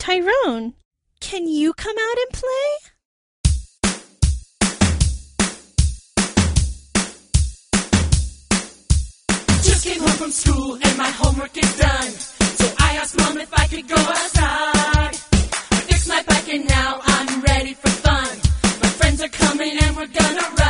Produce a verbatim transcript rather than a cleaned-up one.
Tyrone, can you come out and play? Just came home from school and my homework is done. So I asked Mom if I could go outside. I fixed my bike and now I'm ready for fun. My friends are coming and we're gonna ride.